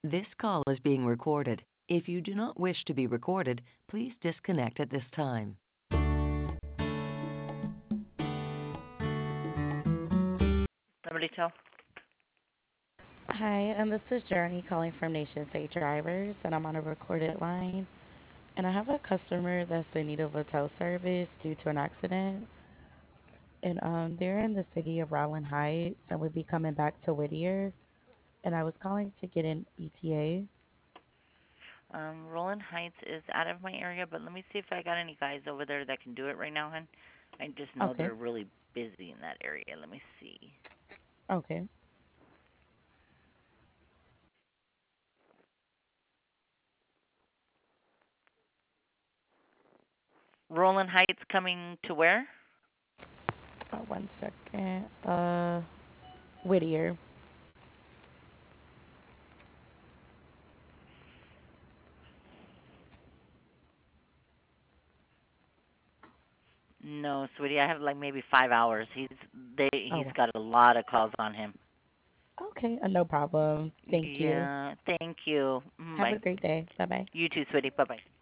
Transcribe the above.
This call is being recorded. If you do not wish to be recorded, please disconnect at this time. Somebody tell. Hi, and this is Journey calling from Nation State Drivers, and I'm on a recorded line. And I have a customer that's in need of a tow service due to an accident. And they're in the city of Rowland Heights, and we'll be coming back to Whittier. And I was calling to get an ETA. Roland Heights is out of my area, but let me see if I got any guys over there that can do it right now, hon. I just know Okay, they're really busy in that area. Let me see. okay. Roland Heights coming to where? 1 second. Whittier. No, sweetie, I have like maybe 5 hours. Oh, He's wow. got a lot of calls on him. Okay, no problem. Thank you. Yeah, thank you. Have Bye. a great day. Bye bye. You too, sweetie. Bye bye.